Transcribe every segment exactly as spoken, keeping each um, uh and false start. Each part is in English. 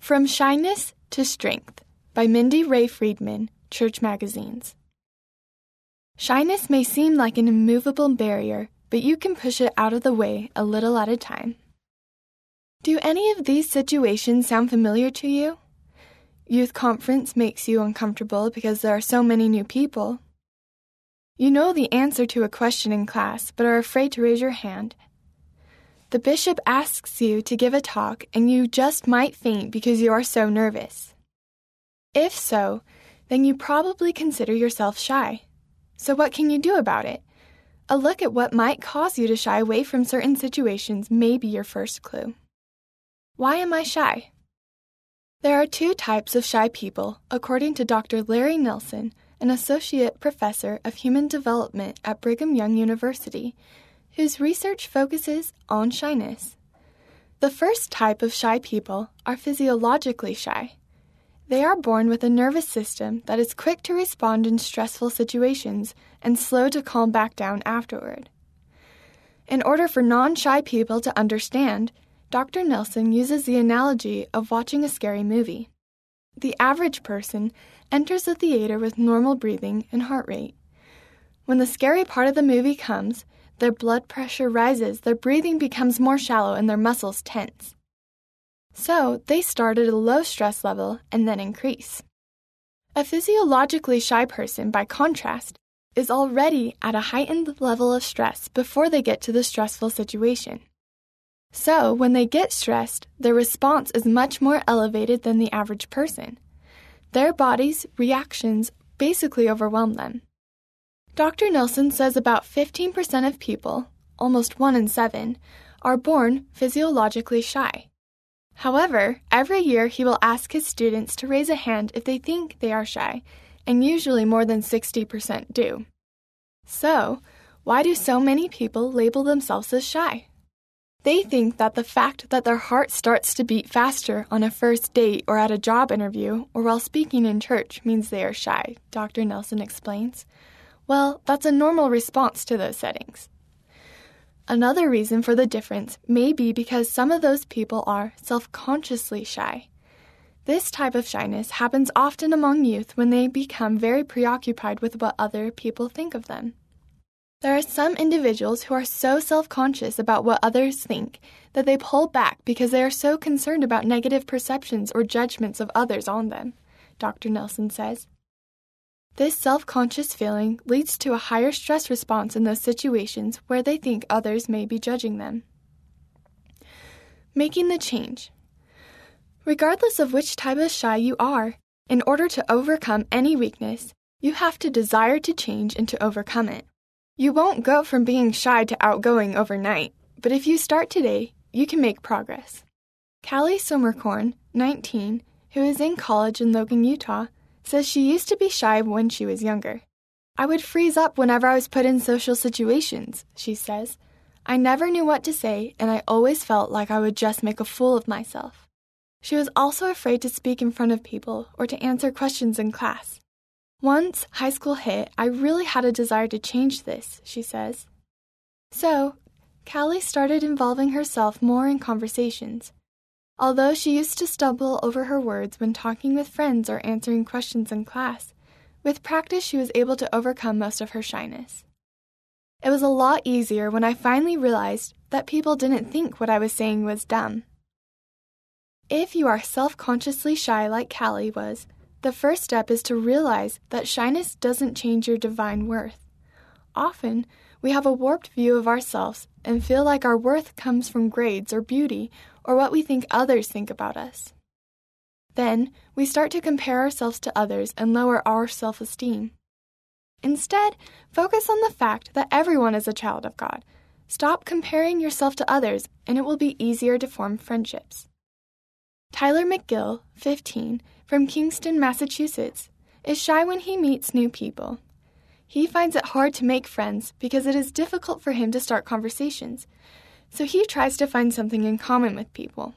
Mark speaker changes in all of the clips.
Speaker 1: From Shyness to Strength by Mindy Ray Friedman, Church Magazines. Shyness may seem like an immovable barrier, but you can push it out of the way a little at a time. Do any of these situations sound familiar to you? Youth conference makes you uncomfortable because there are so many new people. You know the answer to a question in class, but are afraid to raise your hand. The bishop asks you to give a talk, and you just might faint because you are so nervous. If so, then you probably consider yourself shy. So what can you do about it? A look at what might cause you to shy away from certain situations may be your first clue. Why am I shy? There are two types of shy people, according to Doctor Larry Nelson, an associate professor of human development at Brigham Young University, whose research focuses on shyness. The first type of shy people are physiologically shy. They are born with a nervous system that is quick to respond in stressful situations and slow to calm back down afterward. In order for non-shy people to understand, Doctor Nelson uses the analogy of watching a scary movie. The average person enters the theater with normal breathing and heart rate. When the scary part of the movie comes, their blood pressure rises, their breathing becomes more shallow, and their muscles tense. So, they start at a low stress level and then increase. A physiologically shy person, by contrast, is already at a heightened level of stress before they get to the stressful situation. So, when they get stressed, their response is much more elevated than the average person. Their body's reactions basically overwhelm them. Doctor Nelson says about fifteen percent of people, almost one in seven, are born physiologically shy. However, every year he will ask his students to raise a hand if they think they are shy, and usually more than sixty percent do. So, why do so many people label themselves as shy? They think that the fact that their heart starts to beat faster on a first date or at a job interview or while speaking in church means they are shy, Doctor Nelson explains. Well, that's a normal response to those settings. Another reason for the difference may be because some of those people are self-consciously shy. This type of shyness happens often among youth when they become very preoccupied with what other people think of them. There are some individuals who are so self-conscious about what others think that they pull back because they are so concerned about negative perceptions or judgments of others on them, Doctor Nelson says. This self-conscious feeling leads to a higher stress response in those situations where they think others may be judging them. Making the change. Regardless of which type of shy you are, in order to overcome any weakness, you have to desire to change and to overcome it. You won't go from being shy to outgoing overnight, but if you start today, you can make progress. Callie Somercorn, nineteen, who is in college in Logan, Utah, says she used to be shy when she was younger. I would freeze up whenever I was put in social situations, she says. I never knew what to say, and I always felt like I would just make a fool of myself. She was also afraid to speak in front of people or to answer questions in class. Once high school hit, I really had a desire to change this, she says. So, Callie started involving herself more in conversations. Although she used to stumble over her words when talking with friends or answering questions in class, with practice she was able to overcome most of her shyness. It was a lot easier when I finally realized that people didn't think what I was saying was dumb. If you are self-consciously shy like Callie was, the first step is to realize that shyness doesn't change your divine worth. Often, we have a warped view of ourselves and feel like our worth comes from grades or beauty or what we think others think about us. Then, we start to compare ourselves to others and lower our self-esteem. Instead, focus on the fact that everyone is a child of God. Stop comparing yourself to others, and it will be easier to form friendships. Tyler McGill, fifteen, from Kingston, Massachusetts, is shy when he meets new people. He finds it hard to make friends because it is difficult for him to start conversations, so he tries to find something in common with people.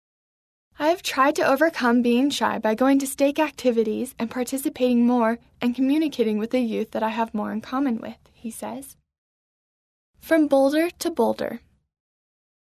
Speaker 1: I have tried to overcome being shy by going to stake activities and participating more and communicating with the youth that I have more in common with, he says. From Boulder to Boulder.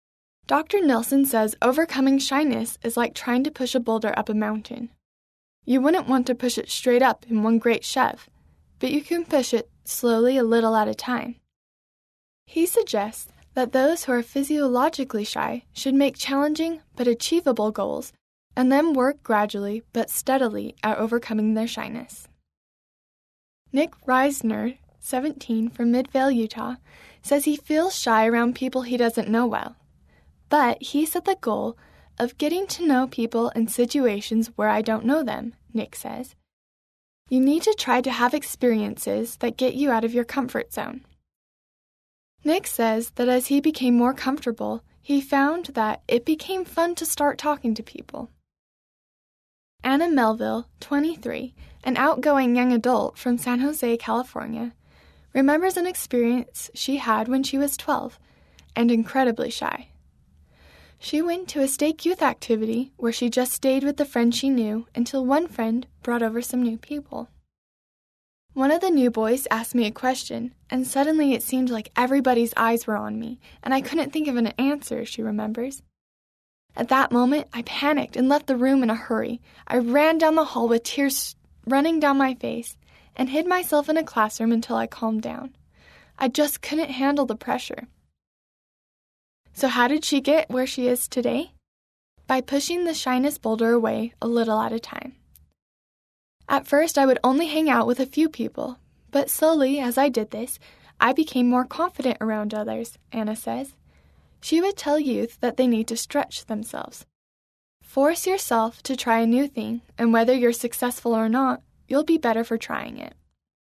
Speaker 1: Doctor Nelson says overcoming shyness is like trying to push a boulder up a mountain. You wouldn't want to push it straight up in one great shove, but you can push it slowly a little at a time. He suggests that those who are physiologically shy should make challenging but achievable goals and then work gradually but steadily at overcoming their shyness. Nick Reisner, seventeen, from Midvale, Utah, says he feels shy around people he doesn't know well. But he set the goal of getting to know people in situations where I don't know them, Nick says. You need to try to have experiences that get you out of your comfort zone. Nick says that as he became more comfortable, he found that it became fun to start talking to people. Anna Melville, twenty-three, an outgoing young adult from San Jose, California, remembers an experience she had when she was twelve and incredibly shy. She went to a stake youth activity where she just stayed with the friends she knew until one friend brought over some new people. One of the new boys asked me a question, and suddenly it seemed like everybody's eyes were on me, and I couldn't think of an answer, she remembers. At that moment, I panicked and left the room in a hurry. I ran down the hall with tears running down my face and hid myself in a classroom until I calmed down. I just couldn't handle the pressure. So how did she get where she is today? By pushing the shyness boulder away a little at a time. At first, I would only hang out with a few people, but slowly, as I did this, I became more confident around others, Anna says. She would tell youth that they need to stretch themselves. Force yourself to try a new thing, and whether you're successful or not, you'll be better for trying it.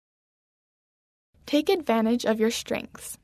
Speaker 1: Take advantage of your strengths.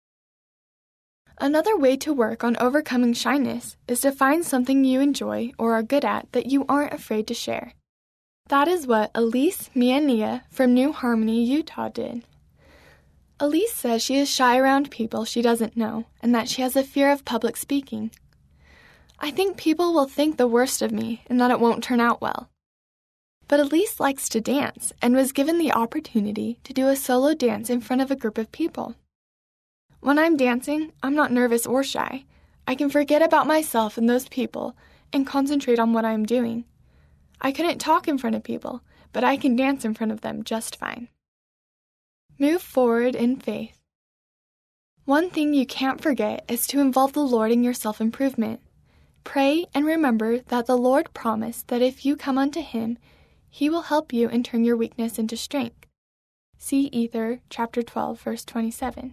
Speaker 1: Another way to work on overcoming shyness is to find something you enjoy or are good at that you aren't afraid to share. That is what Elise Miania from New Harmony, Utah did. Elise says she is shy around people she doesn't know and that she has a fear of public speaking. I think people will think the worst of me and that it won't turn out well. But Elise likes to dance and was given the opportunity to do a solo dance in front of a group of people. When I'm dancing, I'm not nervous or shy. I can forget about myself and those people and concentrate on what I'm doing. I couldn't talk in front of people, but I can dance in front of them just fine. Move forward in faith. One thing you can't forget is to involve the Lord in your self-improvement. Pray and remember that the Lord promised that if you come unto Him, He will help you and turn your weakness into strength. See Ether, chapter twelve, verse twenty-seven.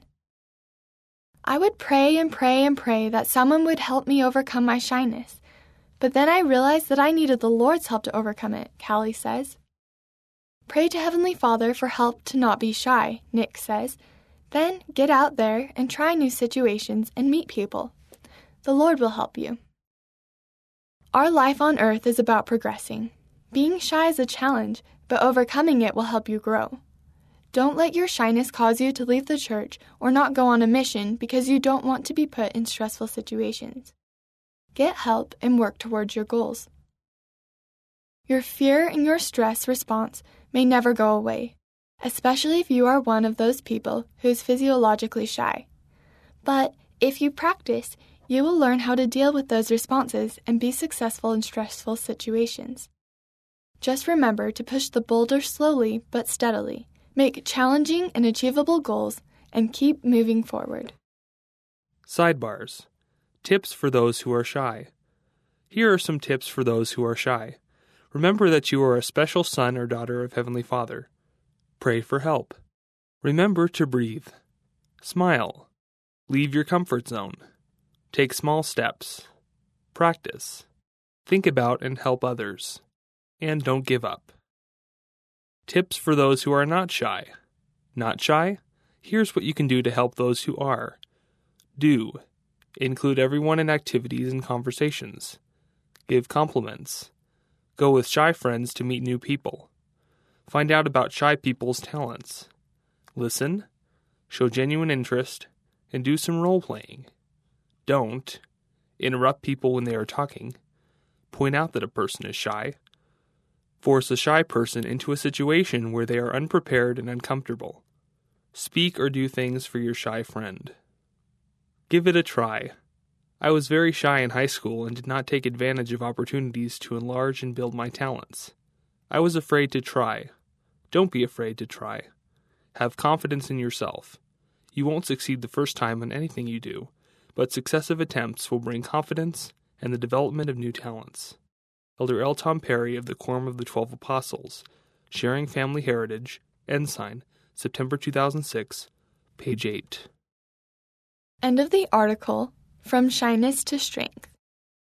Speaker 1: I would pray and pray and pray that someone would help me overcome my shyness. But then I realized that I needed the Lord's help to overcome it, Callie says. Pray to Heavenly Father for help to not be shy, Nick says. Then get out there and try new situations and meet people. The Lord will help you. Our life on earth is about progressing. Being shy is a challenge, but overcoming it will help you grow. Don't let your shyness cause you to leave the church or not go on a mission because you don't want to be put in stressful situations. Get help and work towards your goals. Your fear and your stress response may never go away, especially if you are one of those people who is physiologically shy. But if you practice, you will learn how to deal with those responses and be successful in stressful situations. Just remember to push the boulder slowly but steadily, make challenging and achievable goals, and keep moving forward.
Speaker 2: Sidebars. Tips for those who are shy. Here are some tips for those who are shy. Remember that you are a special son or daughter of Heavenly Father. Pray for help. Remember to breathe. Smile. Leave your comfort zone. Take small steps. Practice. Think about and help others. And don't give up. Tips for those who are not shy. Not shy? Here's what you can do to help those who are. Do. Include everyone in activities and conversations. Give compliments. Go with shy friends to meet new people. Find out about shy people's talents. Listen. Show genuine interest. And do some role-playing. Don't interrupt people when they are talking. Point out that a person is shy. Force a shy person into a situation where they are unprepared and uncomfortable. Speak or do things for your shy friend. Give it a try. I was very shy in high school and did not take advantage of opportunities to enlarge and build my talents. I was afraid to try. Don't be afraid to try. Have confidence in yourself. You won't succeed the first time on anything you do, but successive attempts will bring confidence and the development of new talents. Elder L. Tom Perry of the Quorum of the Twelve Apostles, Sharing Family Heritage, Ensign, September two thousand six, page eight.
Speaker 1: End of the article, From Shyness to Strength.